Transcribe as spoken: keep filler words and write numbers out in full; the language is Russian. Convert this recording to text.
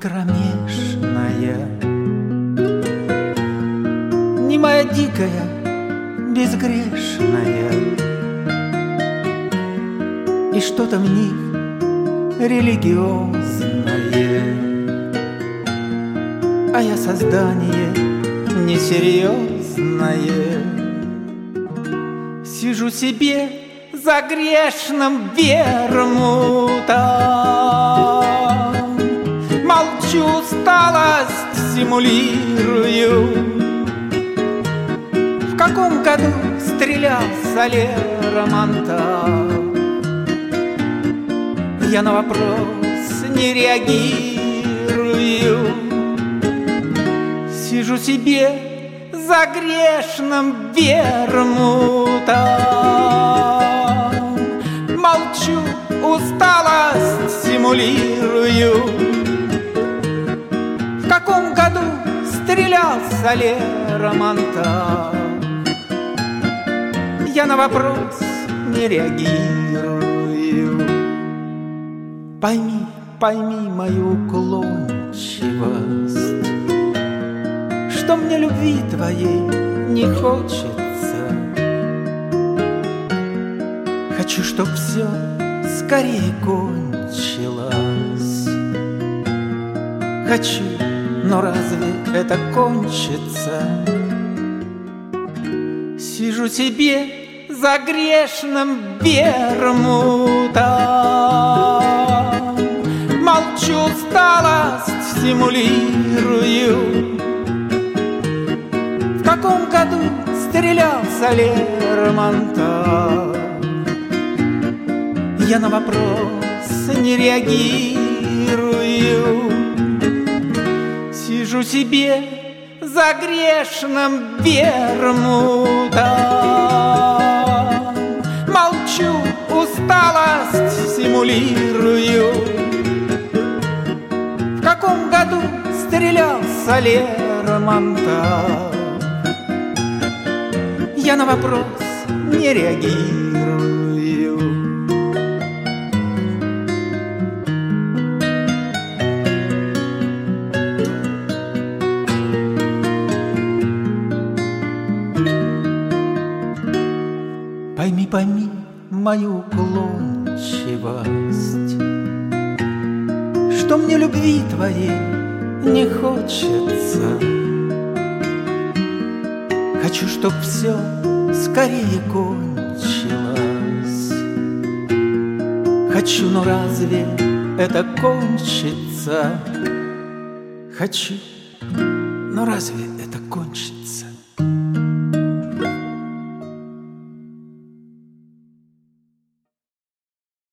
кромешная, не моя дикая, безгрешная, и что-то в них религиозное, а я создание несерьезное. Сижу себе за грешным вермутом, молчу, усталость симулирую. В каком году стрелял Солера Монтал? Я на вопрос не реагирую. Сижу себе за грешным вермутом, молчу, усталость симулирую. В каком году стрелял Солера Монтал? Я на вопрос не реагирую. Пойми, пойми мою уклончивость, что мне любви твоей не хочется. Хочу, чтоб все скорее кончилось. Хочу, но разве это кончится? Сижу себе за грешным вермутом, молчу, усталость симулирую. В каком году стрелял Солера Монтал? Я на вопрос не реагирую. Сижу себе за грешным вермутом, молчу, усталость симулирую. В каком году стрелял Солера Монтал? Я на вопрос не реагирую. Пойми, пойми мою уклончивость, что мне любви твоей не хочется. Хочу, чтоб все скорее кончилось. Хочу, но разве это кончится? Хочу, но разве это кончится?